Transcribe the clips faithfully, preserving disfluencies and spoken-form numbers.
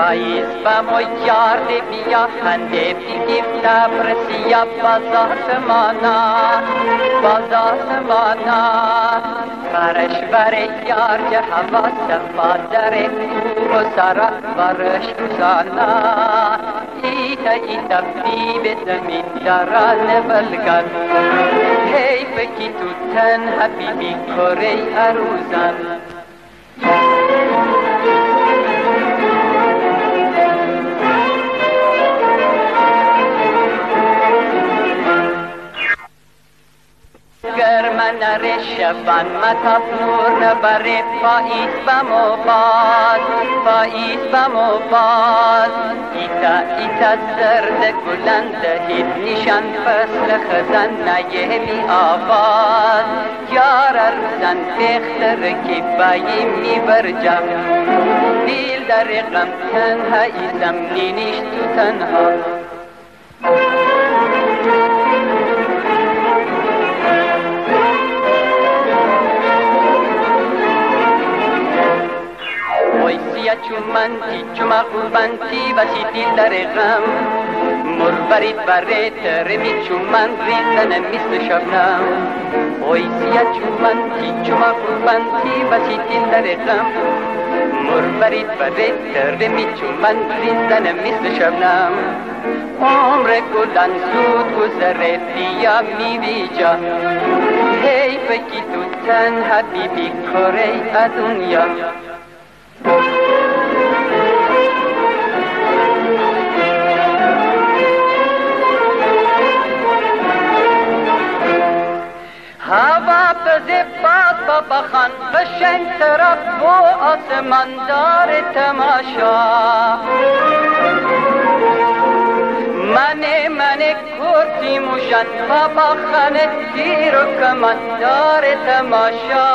پاییز با مو یارد بیا خنده بیگیفته برسیا بازات مانا بازات مانا برش بر یار جه هوا صفا داره و سرا برش بزانا ایتا ایتا بی به زمین داران بلگن حیف کی تو تنها بی بی کره اروزن من رشفن متف نور نبره پاییز بموباد پاییز بموباد ایتا ایتا زرد گلند هید نشان فصل خزن نایه می آباد یار روزن بختر کی بایی می برجم دیل در غم تنها ایزم نینیش تو تنها چومن تی چوما قربان تی بسی دیل در غم مربرید بره ترمی چومن ریزن مثل شبنم اوی سیا چومن تی چوما قربان تی بسی دیل در غم مربرید بره ترمی چومن ریزن مثل شبنم عمر گلن زود گذره دیا می بیجا حیف کی تو تنها بی بی کره دنیا هوا بزه باد بخان بشن طرف و آسمان دار تماشا من من کرسی موشن بابا خانه تیر و کمان دار تماشا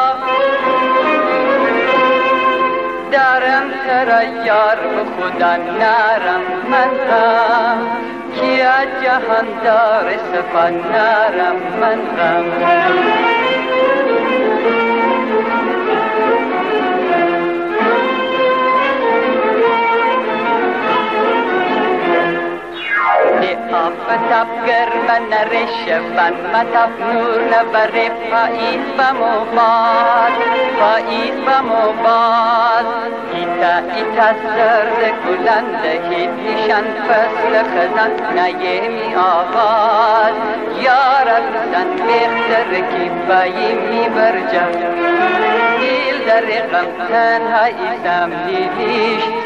دارم ترا یار به خدا نارم من غم کیا جهان دار صفا نارم من غم آفتاب گرم نرشفن متاب نور نبره پاییز بموباد پاییز بموباد ایتا ایتا زرد گلند هید نشان فصل خزن نایه می آباد یار روزن بختر کی بایی می برجم دیل در غم تنها ایزم نیدیش